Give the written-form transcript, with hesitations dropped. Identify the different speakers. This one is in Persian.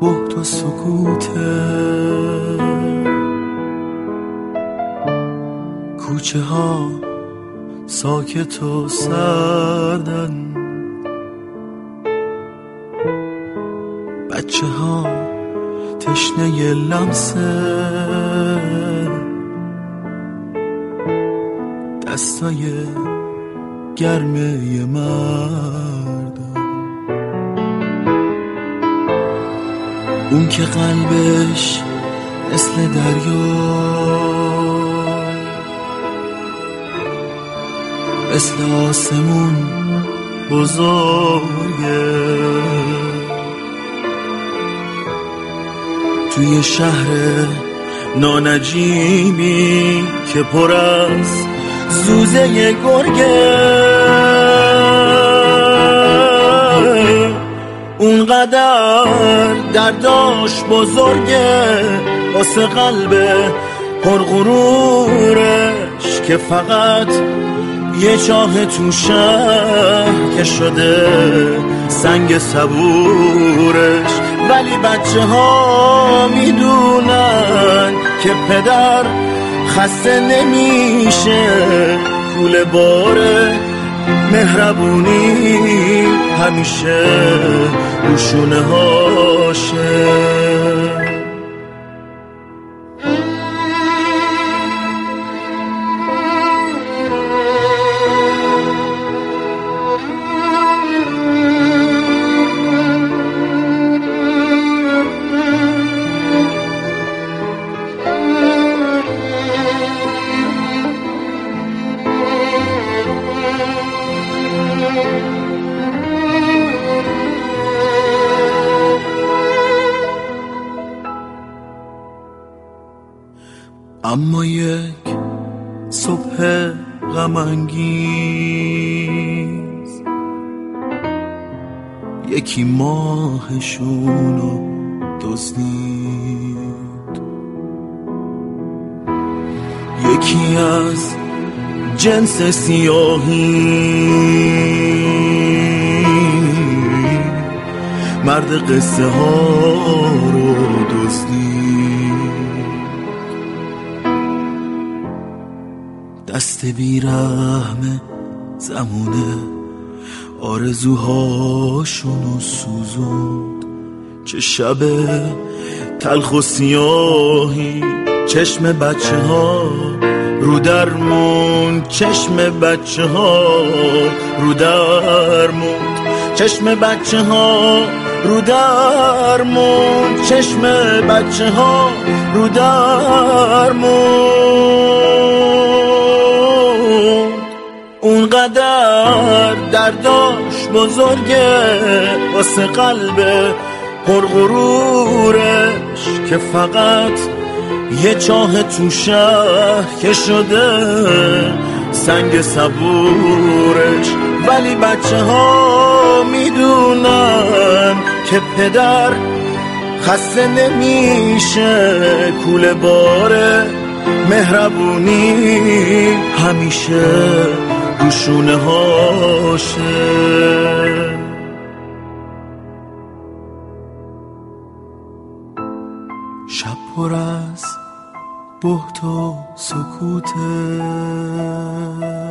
Speaker 1: بهت و سکوته، کوچه ها ساکت و سردن، بچه ها تشنه لمسه، دستای گرمه مردم، اون که قلبش مثل دریا، مثل آسمون بزرگه، توی شهر نانجیمی که پر از زوزه گرگه، اونقدر درداش بزرگه واسه قلب پرغرورش که فقط یه چاه تو شهر که شده سنگ صبورش. ولی بچه ها میدونن که پدر خسته نمیشه، کوله باره مهربونی همیشه روشونه هاشه. اما یک صبح غم انگیز یکی ماهشونو دزدید، یکی از جنس سیاهی مرد قصه ها رو دزدید، دست بیرحم زمونه آرزوهاشونو سوزوند. چه شب تلخ و سیاهی چشم بچه ها رو درمون، چشم بچه ها رو درمون، چشم بچه ها رو درمون، چشم بچه ها رو درمون. اونقدر درداش بزرگه واسه قلب پرغرورش که فقط یه چاه تو شهر که شده سنگ صبورش. ولی بچه ها میدونن که پدر خسته نمیشه، کوله باره مهربونی همیشه روشونه هاشه. شب پر از بهت و سکوته،